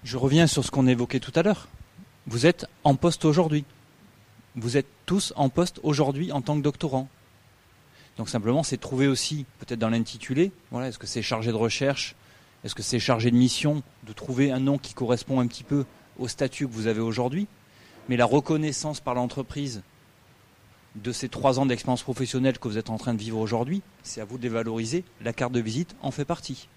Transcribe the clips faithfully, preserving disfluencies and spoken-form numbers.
Je reviens sur ce qu'on évoquait tout à l'heure. Vous êtes en poste aujourd'hui. Vous êtes tous en poste aujourd'hui en tant que doctorant. Donc simplement, c'est trouver aussi, peut-être dans l'intitulé, voilà, est-ce que c'est chargé de recherche, est-ce que c'est chargé de mission, de trouver un nom qui correspond un petit peu au statut que vous avez aujourd'hui. Mais la reconnaissance par l'entreprise de ces trois ans d'expérience professionnelle que vous êtes en train de vivre aujourd'hui, c'est à vous de les valoriser. La carte de visite en fait partie.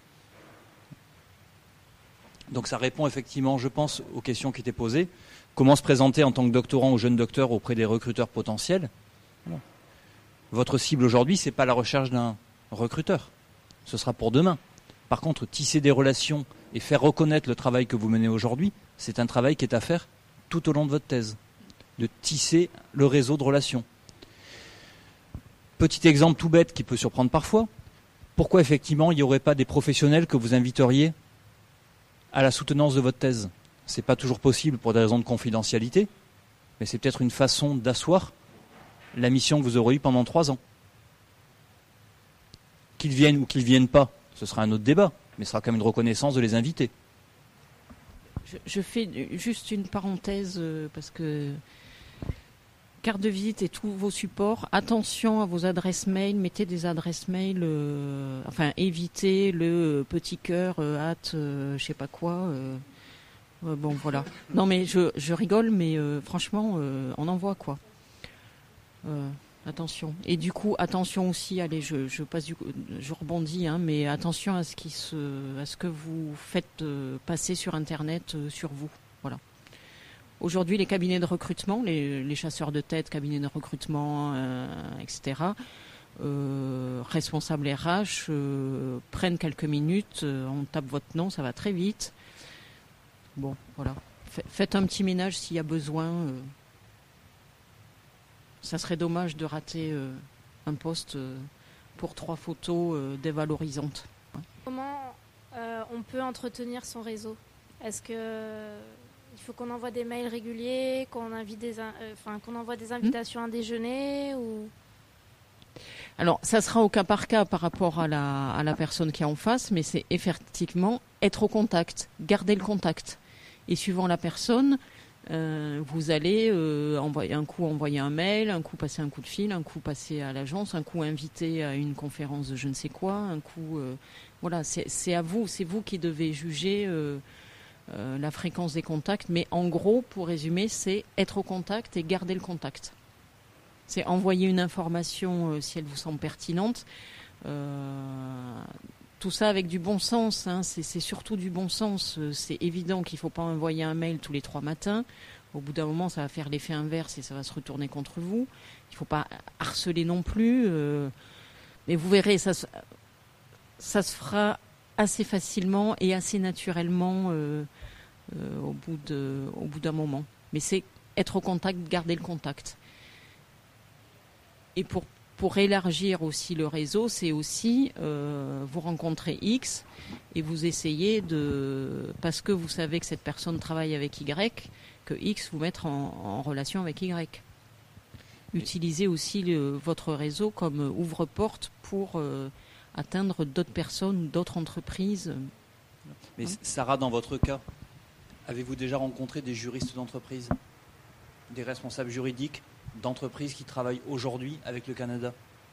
Donc ça répond effectivement, je pense, aux questions qui étaient posées. Comment se présenter en tant que doctorant ou jeune docteur auprès des recruteurs potentiels ? Voilà. Votre cible aujourd'hui, ce n'est pas la recherche d'un recruteur. Ce sera pour demain. Par contre, tisser des relations et faire reconnaître le travail que vous menez aujourd'hui, c'est un travail qui est à faire tout au long de votre thèse. De tisser le réseau de relations. Petit exemple tout bête qui peut surprendre parfois. Pourquoi effectivement il n'y aurait pas des professionnels que vous inviteriez à la soutenance de votre thèse ? Ce n'est pas toujours possible pour des raisons de confidentialité, mais c'est peut-être une façon d'asseoir la mission que vous aurez eue pendant trois ans. Qu'ils viennent ou qu'ils ne viennent pas, ce sera un autre débat, mais ce sera quand même une reconnaissance de les inviter. Je, je fais juste une parenthèse euh, parce que carte de visite et tous vos supports, attention à vos adresses mail, mettez des adresses mail, euh, enfin évitez le petit cœur, euh, hâte, euh, je sais pas quoi. Euh, euh, bon voilà. Non mais je, je rigole, mais euh, franchement, euh, on en voit quoi. Euh, attention. Et du coup, attention aussi, allez, je, je passe du, je rebondis, hein, mais attention à ce qui se, à ce que vous faites euh, passer sur Internet euh, sur vous. Voilà. Aujourd'hui, les cabinets de recrutement, les, les chasseurs de tête, cabinets de recrutement, euh, et cetera, euh, responsables R H, euh, prennent quelques minutes, euh, on tape votre nom, ça va très vite. Bon, voilà. Faites un petit ménage s'il y a besoin. Euh, ça serait dommage de rater euh, un poste euh, pour trois photos euh, dévalorisantes. Comment euh, on peut entretenir son réseau ? Est-ce que il faut qu'on envoie des mails réguliers, qu'on invite des, euh, enfin, qu'on envoie des invitations à déjeuner ou... Alors, ça sera au cas par cas par rapport à la, à la personne qui est en face, mais c'est effectivement être au contact, garder le contact. Et suivant la personne, euh, vous allez euh, envoyer un coup envoyer un mail, un coup passer un coup de fil, un coup passer à l'agence, un coup inviter à une conférence de je ne sais quoi, un coup... Euh, voilà, c'est, c'est à vous, c'est vous qui devez juger... Euh, Euh, la fréquence des contacts, mais en gros, pour résumer, c'est être au contact et garder le contact. C'est envoyer une information euh, si elle vous semble pertinente. Euh, tout ça avec du bon sens, hein, c'est, c'est surtout du bon sens. C'est évident qu'il ne faut pas envoyer un mail tous les trois matins. Au bout d'un moment, ça va faire l'effet inverse et ça va se retourner contre vous. Il ne faut pas harceler non plus. Euh, mais vous verrez, ça, ça se fera assez facilement et assez naturellement euh, euh, au bout de, au bout d'un moment. Mais c'est être au contact, garder le contact. Et pour, pour élargir aussi le réseau, c'est aussi euh, vous rencontrer X et vous essayez de, parce que vous savez que cette personne travaille avec Y, que X vous mettre en, en relation avec Y. Utilisez aussi le, votre réseau comme ouvre-porte pour euh, atteindre d'autres personnes ou d'autres entreprises. Mais Sarah, dans votre cas, avez-vous déjà rencontré des juristes d'entreprise, des responsables juridiques d'entreprises qui travaillent aujourd'hui avec le Canada ?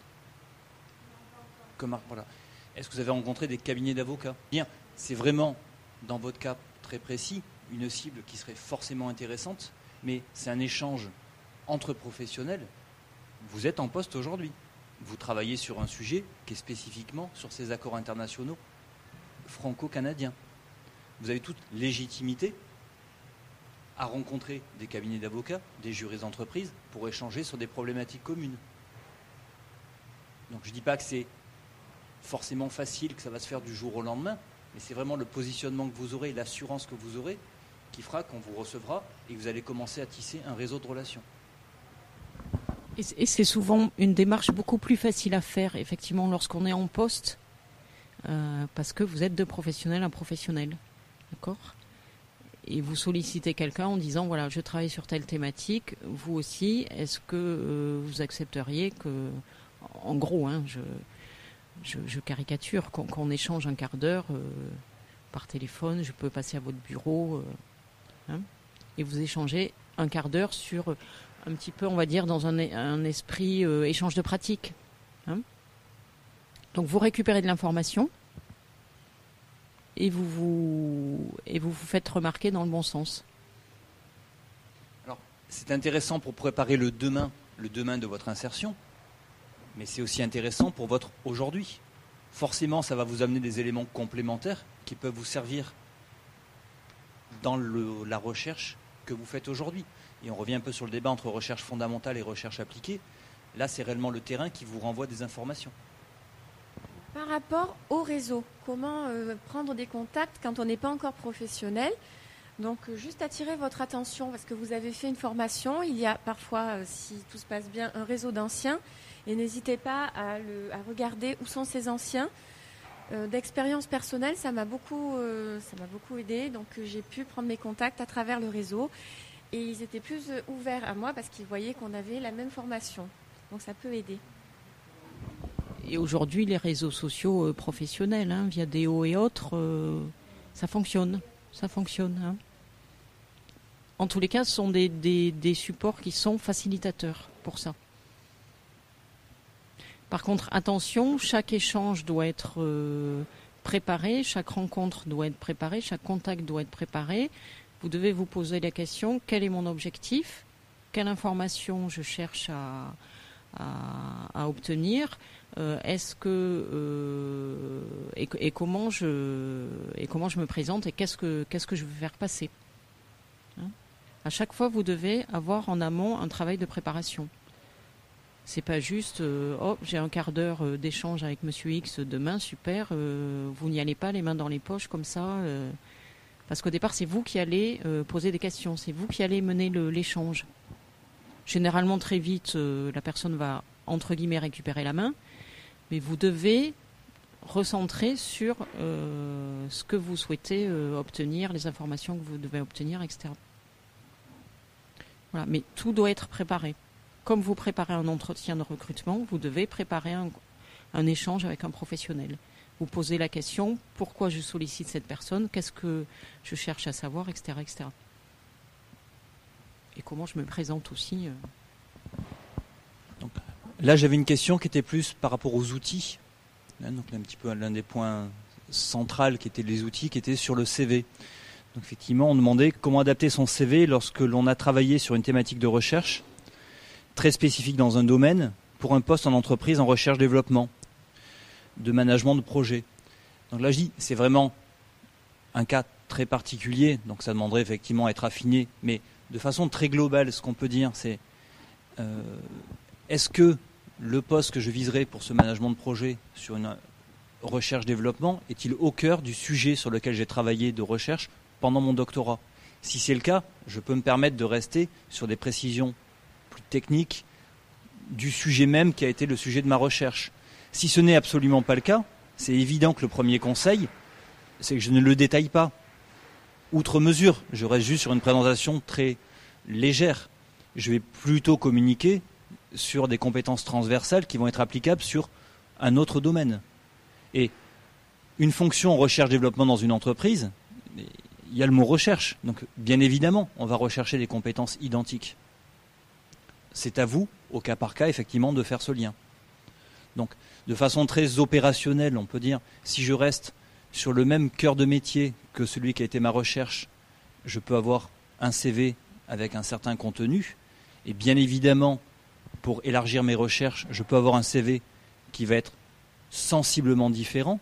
Comme, voilà. Est-ce que vous avez rencontré des cabinets d'avocats ? Bien, c'est vraiment, dans votre cas très précis, une cible qui serait forcément intéressante, mais c'est un échange entre professionnels. Vous êtes en poste aujourd'hui. Vous travaillez sur un sujet qui est spécifiquement sur ces accords internationaux franco-canadiens. Vous avez toute légitimité à rencontrer des cabinets d'avocats, des juristes d'entreprise, pour échanger sur des problématiques communes. Donc je ne dis pas que c'est forcément facile, que ça va se faire du jour au lendemain, mais c'est vraiment le positionnement que vous aurez, l'assurance que vous aurez, qui fera qu'on vous recevra et que vous allez commencer à tisser un réseau de relations. Et c'est souvent une démarche beaucoup plus facile à faire, effectivement, lorsqu'on est en poste, euh, parce que vous êtes de professionnel à professionnel, d'accord ? Et vous sollicitez quelqu'un en disant, voilà, je travaille sur telle thématique, vous aussi, est-ce que euh, vous accepteriez que, en gros, hein, je, je, je caricature, qu'on, qu'on échange un quart d'heure euh, par téléphone, je peux passer à votre bureau, euh, hein, et vous échanger un quart d'heure sur euh, un petit peu, on va dire, dans un, un esprit euh, échange de pratique. Hein. Donc vous récupérez de l'information et vous vous, et vous vous faites remarquer dans le bon sens. Alors, c'est intéressant pour préparer le demain, le demain de votre insertion, mais c'est aussi intéressant pour votre aujourd'hui. Forcément, ça va vous amener des éléments complémentaires qui peuvent vous servir dans le, la recherche que vous faites aujourd'hui. Et on revient un peu sur le débat entre recherche fondamentale et recherche appliquée. Là, c'est réellement le terrain qui vous renvoie des informations. Par rapport au réseau, comment euh, prendre des contacts quand on n'est pas encore professionnel? Donc, euh, juste attirer votre attention parce que vous avez fait une formation. Il y a parfois, euh, si tout se passe bien, un réseau d'anciens. Et n'hésitez pas à, le, à regarder où sont ces anciens. Euh, d'expérience personnelle, ça m'a beaucoup, euh, ça m'a beaucoup aidé. Donc, euh, j'ai pu prendre mes contacts à travers le réseau. Et ils étaient plus euh, ouverts à moi parce qu'ils voyaient qu'on avait la même formation. Donc, ça peut aider. Et aujourd'hui, les réseaux sociaux euh, professionnels, hein, via Déo et autres, euh, ça fonctionne. Ça fonctionne. Hein. En tous les cas, ce sont des, des, des supports qui sont facilitateurs pour ça. Par contre, attention, chaque échange doit être euh, préparé, chaque rencontre doit être préparée, chaque contact doit être préparé. Vous devez vous poser la question, quel est mon objectif? Quelle information je cherche à, à, à obtenir? euh, Est-ce que euh, et, et comment je et comment je me présente et qu'est-ce que qu'est-ce que je veux faire passer, hein? À chaque fois, vous devez avoir en amont un travail de préparation. C'est pas juste, euh, oh, j'ai un quart d'heure euh, d'échange avec Monsieur X demain, super, euh, vous n'y allez pas les mains dans les poches comme ça, euh, parce qu'au départ, c'est vous qui allez euh, poser des questions, c'est vous qui allez mener le, l'échange. Généralement, très vite, euh, la personne va, entre guillemets, récupérer la main, mais vous devez recentrer sur euh, ce que vous souhaitez euh, obtenir, les informations que vous devez obtenir, et cetera. Voilà, mais tout doit être préparé. Comme vous préparez un entretien de recrutement, vous devez préparer un, un échange avec un professionnel. Vous posez la question, pourquoi je sollicite cette personne, qu'est-ce que je cherche à savoir, et cetera, et cetera. Et comment je me présente aussi. Euh... Donc, là, j'avais une question qui était plus par rapport aux outils. Là, donc, un petit peu l'un des points centraux qui étaient les outils, qui étaient sur le C V. Donc, effectivement, on demandait comment adapter son C V lorsque l'on a travaillé sur une thématique de recherche très spécifique dans un domaine pour un poste en entreprise en recherche-développement, de management de projet. Donc là, je dis, c'est vraiment un cas très particulier, donc ça demanderait effectivement à être affiné, mais de façon très globale, ce qu'on peut dire, c'est euh, est-ce que le poste que je viserai pour ce management de projet sur une recherche-développement est-il au cœur du sujet sur lequel j'ai travaillé de recherche pendant mon doctorat? Si c'est le cas, je peux me permettre de rester sur des précisions plus technique du sujet même qui a été le sujet de ma recherche. Si ce n'est absolument pas le cas, c'est évident que le premier conseil, c'est que je ne le détaille pas. Outre mesure, je reste juste sur une présentation très légère. Je vais plutôt communiquer sur des compétences transversales qui vont être applicables sur un autre domaine. Et une fonction recherche-développement dans une entreprise, il y a le mot recherche. Donc bien évidemment, on va rechercher des compétences identiques. C'est à vous, au cas par cas, effectivement, de faire ce lien. Donc, de façon très opérationnelle, on peut dire, si je reste sur le même cœur de métier que celui qui a été ma recherche, je peux avoir un C V avec un certain contenu. Et bien évidemment, pour élargir mes recherches, je peux avoir un C V qui va être sensiblement différent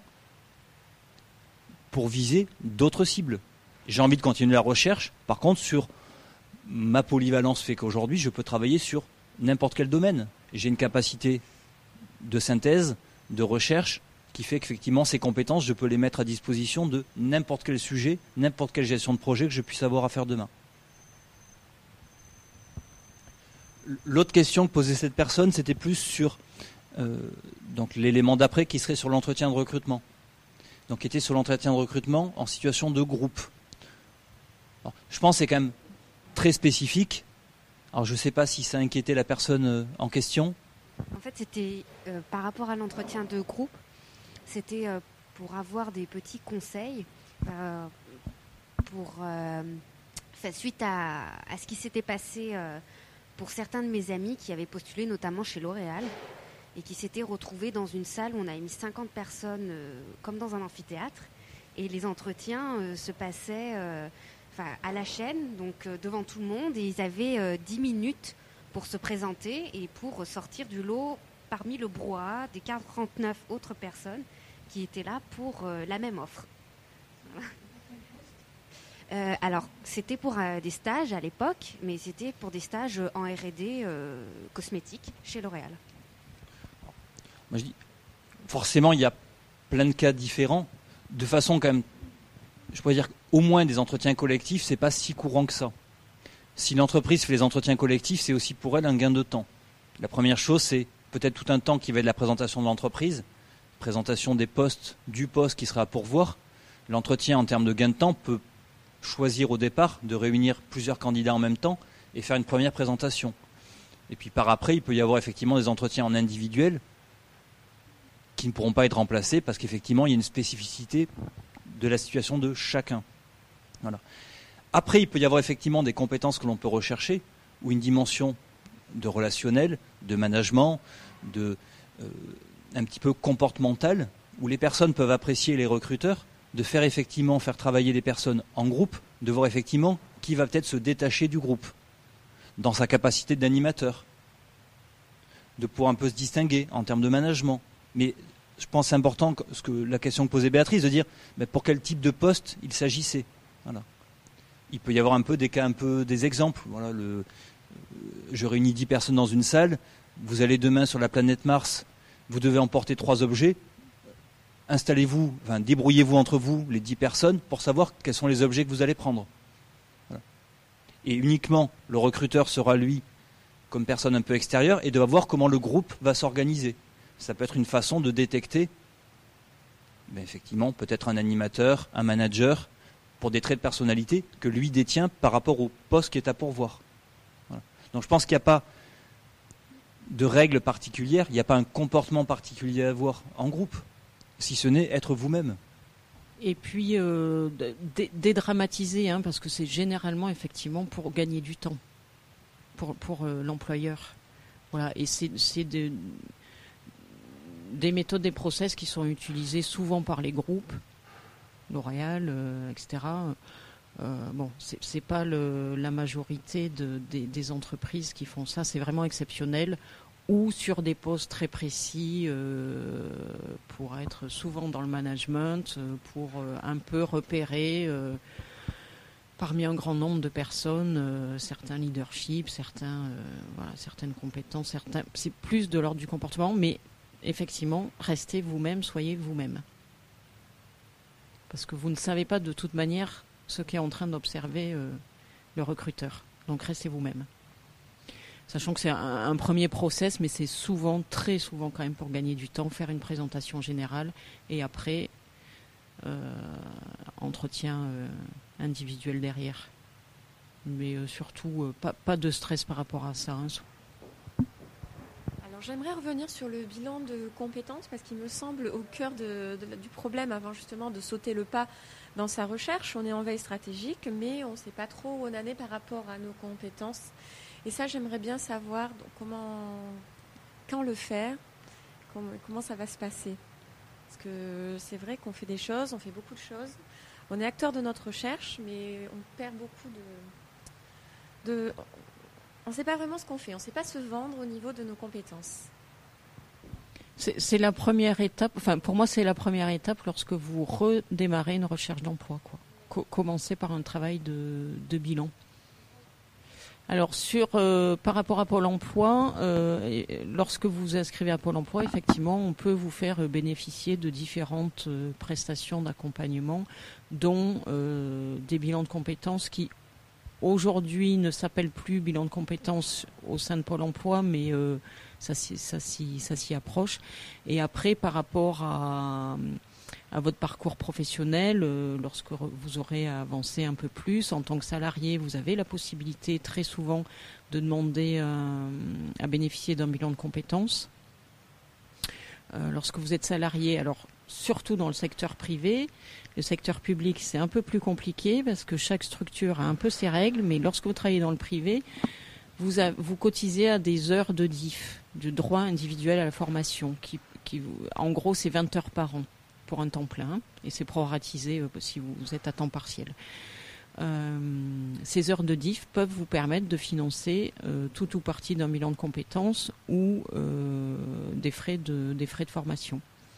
pour viser d'autres cibles. J'ai envie de continuer la recherche, par contre, sur ma polyvalence fait qu'aujourd'hui, je peux travailler sur n'importe quel domaine. J'ai une capacité de synthèse, de recherche, qui fait qu'effectivement, ces compétences, je peux les mettre à disposition de n'importe quel sujet, n'importe quelle gestion de projet que je puisse avoir à faire demain. L'autre question que posait cette personne, c'était plus sur euh, donc l'élément d'après qui serait sur l'entretien de recrutement. Donc, qui était sur l'entretien de recrutement en situation de groupe. Alors, je pense que c'est quand même très spécifique. Alors je ne sais pas si ça inquiétait la personne euh, en question. En fait, c'était euh, par rapport à l'entretien de groupe, c'était euh, pour avoir des petits conseils euh, pour, euh, enfin, suite à, à ce qui s'était passé euh, pour certains de mes amis qui avaient postulé notamment chez L'Oréal et qui s'étaient retrouvés dans une salle où on avait mis cinquante personnes euh, comme dans un amphithéâtre et les entretiens euh, se passaient euh, enfin, à la chaîne, donc euh, devant tout le monde, et ils avaient euh, dix minutes pour se présenter et pour sortir du lot parmi le brouhaha des quarante-neuf autres personnes qui étaient là pour euh, la même offre. Voilà. Euh, alors, c'était pour euh, des stages à l'époque, mais c'était pour des stages en R et D euh, cosmétiques chez L'Oréal. Moi, je dis, forcément, il y a plein de cas différents. De façon quand même, je pourrais dire qu'au moins des entretiens collectifs, c'est pas si courant que ça. Si l'entreprise fait les entretiens collectifs, c'est aussi pour elle un gain de temps. La première chose, c'est peut-être tout un temps qui va être la présentation de l'entreprise, présentation des postes, du poste qui sera à pourvoir. L'entretien, en termes de gain de temps, peut choisir au départ de réunir plusieurs candidats en même temps et faire une première présentation. Et puis par après, il peut y avoir effectivement des entretiens en individuel qui ne pourront pas être remplacés parce qu'effectivement, il y a une spécificité de la situation de chacun. Voilà. Après, il peut y avoir effectivement des compétences que l'on peut rechercher ou une dimension de relationnel, de management, de, euh, un petit peu comportemental, où les personnes peuvent apprécier les recruteurs, de faire effectivement faire travailler des personnes en groupe, de voir effectivement qui va peut-être se détacher du groupe, dans sa capacité d'animateur, de pouvoir un peu se distinguer en termes de management. Mais je pense que c'est important, ce que la question que posait Béatrice, de dire mais pour quel type de poste il s'agissait. Voilà. Il peut y avoir un peu des cas, un peu des exemples. Voilà, le, je réunis dix personnes dans une salle, vous allez demain sur la planète Mars, vous devez emporter trois objets. Installez-vous, enfin, débrouillez-vous entre vous, les dix personnes, pour savoir quels sont les objets que vous allez prendre. Voilà. Et uniquement, le recruteur sera, lui, comme personne un peu extérieure, et devra voir comment le groupe va s'organiser. Ça peut être une façon de détecter, ben effectivement, peut-être un animateur, un manager, pour des traits de personnalité que lui détient par rapport au poste qui est à pourvoir. Voilà. Donc je pense qu'il n'y a pas de règles particulières, il n'y a pas un comportement particulier à avoir en groupe, si ce n'est être vous-même. Et puis euh, dé- dédramatiser, hein, parce que c'est généralement effectivement pour gagner du temps pour, pour euh, l'employeur. Voilà. Et c'est, c'est de, des méthodes, des process qui sont utilisés souvent par les groupes, L'Oréal, euh, et cetera. Euh, bon, c'est, c'est pas le, la majorité de, des, des entreprises qui font ça, c'est vraiment exceptionnel, ou sur des postes très précis euh, pour être souvent dans le management, euh, pour euh, un peu repérer euh, parmi un grand nombre de personnes euh, certains leaderships, certains, euh, voilà, certaines compétences, certains, c'est plus de l'ordre du comportement, mais effectivement, restez vous-même, soyez vous-même. Parce que vous ne savez pas de toute manière ce qu'est en train d'observer euh, le recruteur. Donc restez vous-même. Sachant que c'est un, un premier process, mais c'est souvent, très souvent quand même pour gagner du temps, faire une présentation générale et après, euh, entretien euh, individuel derrière. Mais euh, surtout, euh, pas, pas de stress par rapport à ça. Hein. Alors j'aimerais revenir sur le bilan de compétences parce qu'il me semble au cœur de, de, du problème avant justement de sauter le pas dans sa recherche. On est en veille stratégique, mais on ne sait pas trop où on en est par rapport à nos compétences. Et ça, j'aimerais bien savoir donc, comment, quand le faire, comment, comment ça va se passer. Parce que c'est vrai qu'on fait des choses, on fait beaucoup de choses. On est acteur de notre recherche, mais on perd beaucoup de... de on ne sait pas vraiment ce qu'on fait, on ne sait pas se vendre au niveau de nos compétences. C'est, c'est la première étape, enfin pour moi c'est la première étape lorsque vous redémarrez une recherche d'emploi. Quoi. Co- commencez par un travail de, de bilan. Alors sur euh, par rapport à Pôle emploi, euh, lorsque vous vous inscrivez à Pôle emploi, effectivement, on peut vous faire bénéficier de différentes euh, prestations d'accompagnement, dont euh, des bilans de compétences qui aujourd'hui ne s'appellent plus bilan de compétences au sein de Pôle emploi, mais euh, ça, ça, s'y, ça s'y approche. Et après, par rapport à à votre parcours professionnel, euh, lorsque vous aurez avancé un peu plus en tant que salarié, vous avez la possibilité très souvent de demander euh, à bénéficier d'un bilan de compétences. Euh, lorsque vous êtes salarié, alors surtout dans le secteur privé. Le secteur public, c'est un peu plus compliqué parce que chaque structure a un peu ses règles, mais lorsque vous travaillez dans le privé, vous, a, vous cotisez à des heures de D I F, de droit individuel à la formation, qui, qui en gros, c'est vingt heures par an pour un temps plein, et c'est proratisé euh, si vous, vous êtes à temps partiel. Euh, ces heures de D I F peuvent vous permettre de financer euh, tout ou partie d'un bilan de compétences ou euh, des frais de, des frais de formation.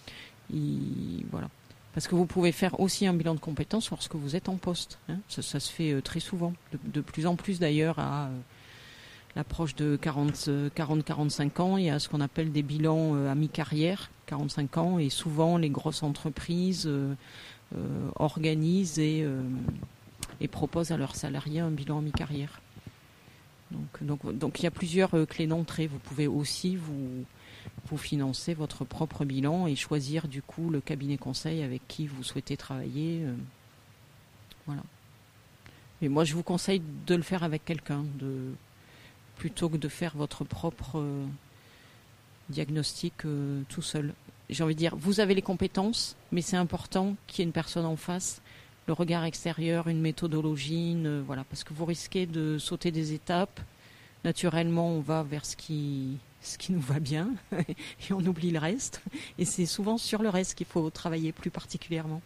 Et, voilà. Parce que vous pouvez faire aussi un bilan de compétences lorsque vous êtes en poste. Hein. Ça, ça se fait euh, très souvent, de, de plus en plus d'ailleurs à euh, l'approche de quarante à quarante-cinq ans. Il y a ce qu'on appelle des bilans euh, à mi-carrière, quarante-cinq ans, et souvent les grosses entreprises euh, euh, organisent et, euh, et proposent à leurs salariés un bilan à mi-carrière. Donc, donc, donc il y a plusieurs euh, clés d'entrée. Vous pouvez aussi vous... vous financer votre propre bilan et choisir du coup le cabinet conseil avec qui vous souhaitez travailler. Euh, voilà. Mais moi, je vous conseille de le faire avec quelqu'un, de, plutôt que de faire votre propre euh, diagnostic euh, tout seul. J'ai envie de dire, vous avez les compétences, mais c'est important qu'il y ait une personne en face, le regard extérieur, une méthodologie, une, voilà, parce que vous risquez de sauter des étapes. Naturellement, on va vers ce qui... ce qui nous va bien, et on oublie le reste. Et c'est souvent sur le reste qu'il faut travailler plus particulièrement.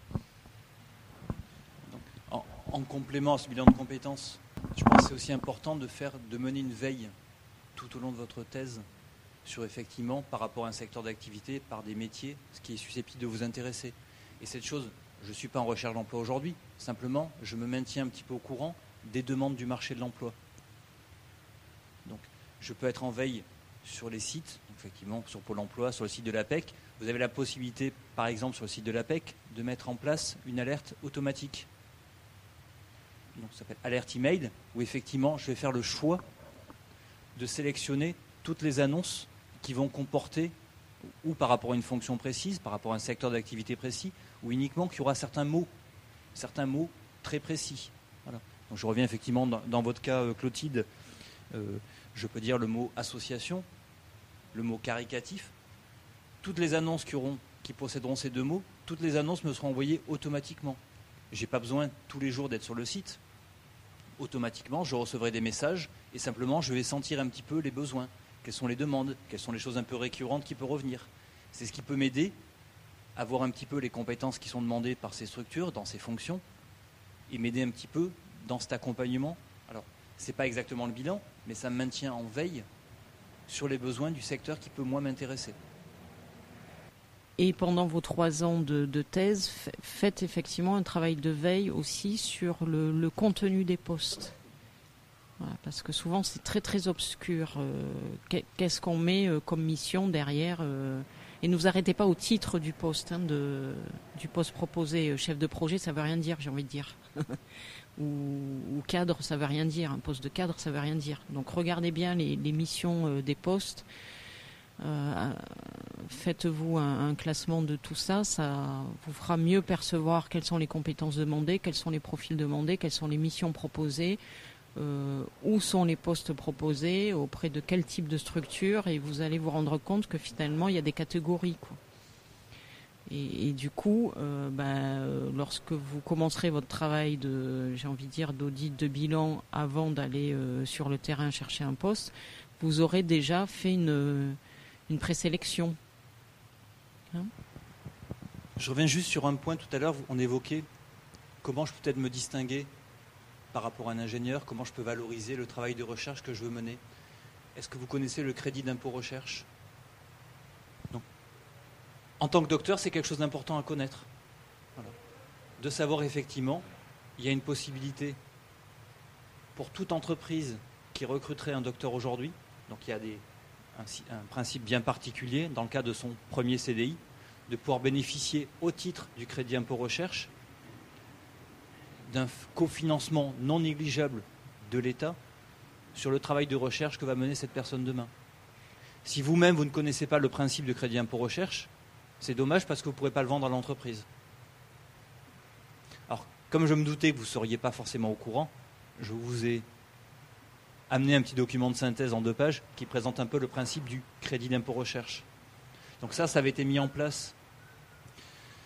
Donc, en, en complément à ce bilan de compétences, je pense que c'est aussi important de, faire, de mener une veille tout au long de votre thèse sur effectivement, par rapport à un secteur d'activité, par des métiers, ce qui est susceptible de vous intéresser. Et cette chose, je ne suis pas en recherche d'emploi aujourd'hui, simplement, je me maintiens un petit peu au courant des demandes du marché de l'emploi. Donc, je peux être en veille sur les sites, effectivement, sur Pôle emploi, sur le site de l'A P E C. Vous avez la possibilité, par exemple, sur le site de l'A P E C, de mettre en place une alerte automatique. Donc, ça s'appelle alerte email, où effectivement, je vais faire le choix de sélectionner toutes les annonces qui vont comporter, ou par rapport à une fonction précise, par rapport à un secteur d'activité précis, ou uniquement qu'il y aura certains mots, certains mots très précis. Voilà. Donc, je reviens effectivement dans, dans votre cas, euh, Clotilde, euh, je peux dire le mot association, le mot caricatif. Toutes les annonces qui, auront, qui posséderont ces deux mots, toutes les annonces me seront envoyées automatiquement. Je n'ai pas besoin tous les jours d'être sur le site. Automatiquement, je recevrai des messages et simplement, je vais sentir un petit peu les besoins. Quelles sont les demandes, quelles sont les choses un peu récurrentes qui peuvent revenir. C'est ce qui peut m'aider à voir un petit peu les compétences qui sont demandées par ces structures, dans ces fonctions, et m'aider un petit peu dans cet accompagnement. Alors, ce n'est pas exactement le bilan, mais ça me maintient en veille sur les besoins du secteur qui peut, moi, m'intéresser. Et pendant vos trois ans de, de thèse, faites effectivement un travail de veille aussi sur le, le contenu des postes. Voilà, parce que souvent, c'est très, très obscur. Euh, qu'est-ce qu'on met euh, comme mission derrière euh, et ne vous arrêtez pas au titre du poste, hein, de, du poste proposé. Chef de projet, ça ne veut rien dire, j'ai envie de dire. ou, ou cadre, ça ne veut rien dire. Un poste de cadre, ça ne veut rien dire. Donc, regardez bien les, les missions euh, des postes. Euh, faites-vous un, un classement de tout ça, ça vous fera mieux percevoir quelles sont les compétences demandées, quels sont les profils demandés, quelles sont les missions proposées, euh, où sont les postes proposés, auprès de quel type de structure, et vous allez vous rendre compte que finalement il y a des catégories, quoi. Et, et du coup, euh, ben, lorsque vous commencerez votre travail de, j'ai envie de dire, d'audit, de bilan, avant d'aller euh, sur le terrain chercher un poste, vous aurez déjà fait une une présélection. Hein ? Je reviens juste sur un point tout à l'heure, on évoquait comment je peux peut-être me distinguer par rapport à un ingénieur, comment je peux valoriser le travail de recherche que je veux mener. Est-ce que vous connaissez le crédit d'impôt recherche ? Non. En tant que docteur, c'est quelque chose d'important à connaître. Voilà. De savoir effectivement, il y a une possibilité pour toute entreprise qui recruterait un docteur aujourd'hui, donc il y a des Un, un principe bien particulier dans le cas de son premier C D I, de pouvoir bénéficier au titre du crédit impôt recherche d'un cofinancement non négligeable de l'État sur le travail de recherche que va mener cette personne demain. Si vous-même vous ne connaissez pas le principe de crédit impôt recherche, c'est dommage parce que vous ne pourrez pas le vendre à l'entreprise. Alors, comme je me doutais que vous ne seriez pas forcément au courant, je vous ai amener un petit document de synthèse en deux pages qui présente un peu le principe du crédit d'impôt recherche. Donc ça, ça avait été mis en place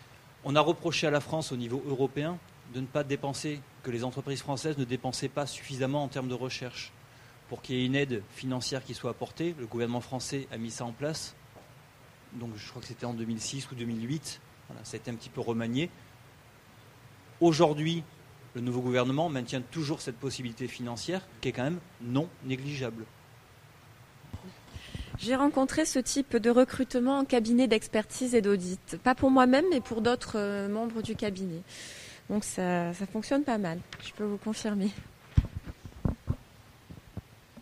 On a reproché à la France au niveau européen de ne pas dépenser, que les entreprises françaises ne dépensaient pas suffisamment en termes de recherche. Pour qu'il y ait une aide financière qui soit apportée, le gouvernement français a mis ça en place. Donc je crois que c'était en deux mille six ou deux mille huit. Voilà, ça a été un petit peu remanié. Aujourd'hui, le nouveau gouvernement maintient toujours cette possibilité financière qui est quand même non négligeable. J'ai rencontré ce type de recrutement en cabinet d'expertise et d'audit. Pas pour moi-même, mais pour d'autres membres du cabinet. Donc ça, ça fonctionne pas mal, je peux vous confirmer.